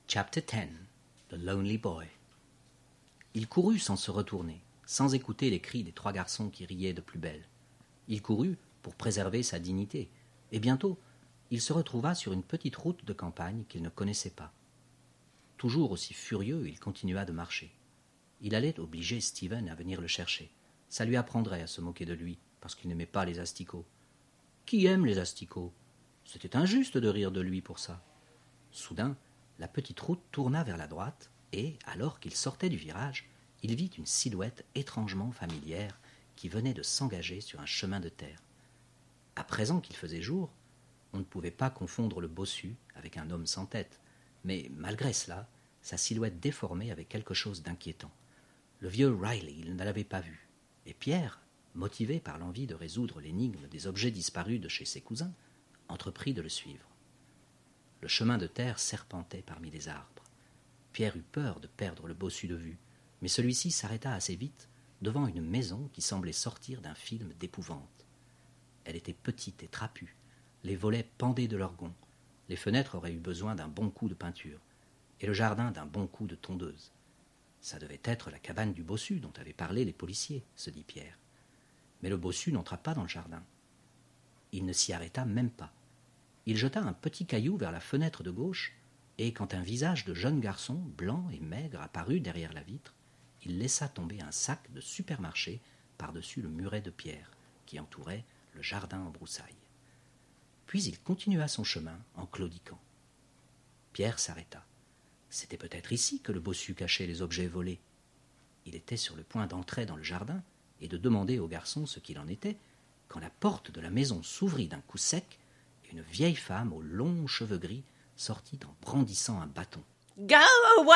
Chapter 10. The Lonely Boy. Il courut sans se retourner, sans écouter les cris des trois garçons qui riaient de plus belle. Il courut pour préserver sa dignité, et bientôt il se retrouva sur une petite route de campagne qu'il ne connaissait pas. Toujours aussi furieux, il continua de marcher. Il allait obliger Stephen à venir le chercher. Ça lui apprendrait à se moquer de lui, parce qu'il n'aimait pas les asticots. Qui aime les asticots? C'était injuste de rire de lui pour ça. Soudain, la petite route tourna vers la droite, et, alors qu'il sortait du virage, il vit une silhouette étrangement familière qui venait de s'engager sur un chemin de terre. À présent qu'il faisait jour, on ne pouvait pas confondre le bossu avec un homme sans tête, mais malgré cela, sa silhouette déformée avait quelque chose d'inquiétant. Le vieux Riley, il ne l'avait pas vu, et Pierre, motivé par l'envie de résoudre l'énigme des objets disparus de chez ses cousins, entreprit de le suivre. Le chemin de terre serpentait parmi les arbres. Pierre eut peur de perdre le bossu de vue, mais celui-ci s'arrêta assez vite devant une maison qui semblait sortir d'un film d'épouvante. Elle était petite et trapue, les volets pendaient de leurs gonds, les fenêtres auraient eu besoin d'un bon coup de peinture, et le jardin d'un bon coup de tondeuse. Ça devait être la cabane du bossu dont avaient parlé les policiers, se dit Pierre. Mais le bossu n'entra pas dans le jardin. Il ne s'y arrêta même pas. Il jeta un petit caillou vers la fenêtre de gauche, et quand un visage de jeune garçon, blanc et maigre, apparut derrière la vitre, il laissa tomber un sac de supermarché par-dessus le muret de pierre qui entourait le jardin en broussailles. Puis il continua son chemin en claudiquant. Pierre s'arrêta. C'était peut-être ici que le bossu cachait les objets volés. Il était sur le point d'entrer dans le jardin et de demander au garçon ce qu'il en était, quand la porte de la maison s'ouvrit d'un coup sec et une vieille femme aux longs cheveux gris sortit en brandissant un bâton. « Go away !»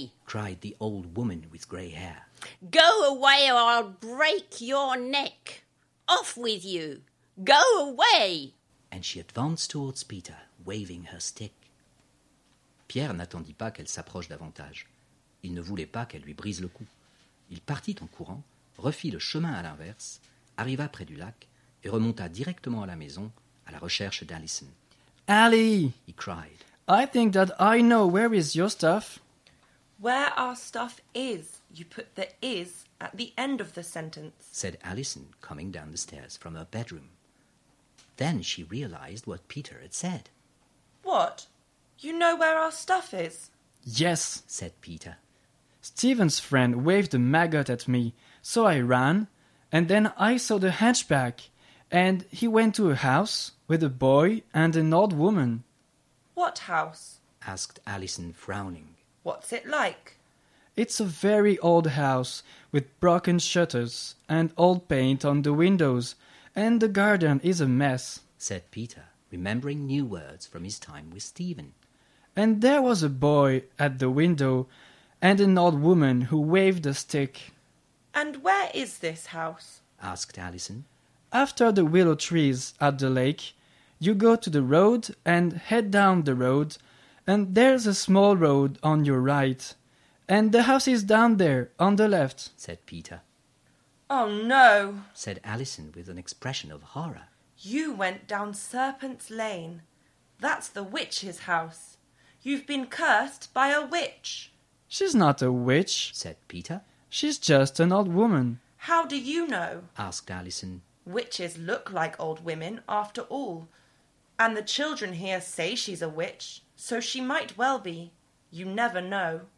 cried the old woman with grey hair. « Go away or I'll break your neck! Off with you! Go away !» And she advanced towards Peter, waving her stick. Pierre n'attendit pas qu'elle s'approche davantage. Il ne voulait pas qu'elle lui brise le cou. Il partit en courant, refit le chemin à l'inverse, arriva près du lac et remonta directement à la maison à la recherche d'Alison. « Allie! » he cried. I think that I know where is your stuff. Where our stuff is. You put the is at the end of the sentence, said Alison, coming down the stairs from her bedroom. Then she realized what Peter had said. What? You know where our stuff is? Yes, said Peter. Stephen's friend waved a maggot at me, so I ran, and then I saw the hunchback, and he went to a house with a boy and an old woman. What house? Asked Alison, frowning. What's it like? It's a very old house, with broken shutters and old paint on the windows, and the garden is a mess, said Peter, remembering new words from his time with Stephen. And there was a boy at the window, and an old woman who waved a stick. And where is this house? Asked Alison. After the willow trees at the lake, you go to the road and head down the road, and there's a small road on your right, and the house is down there on the left, said Peter. Oh no, said Alison with an expression of horror. You went down Serpent's Lane. That's the witch's house. You've been cursed by a witch. She's not a witch, said Peter. She's just an old woman. How do you know? Asked Alison. Witches look like old women after all. And the children here say she's a witch, so she might well be. You never know.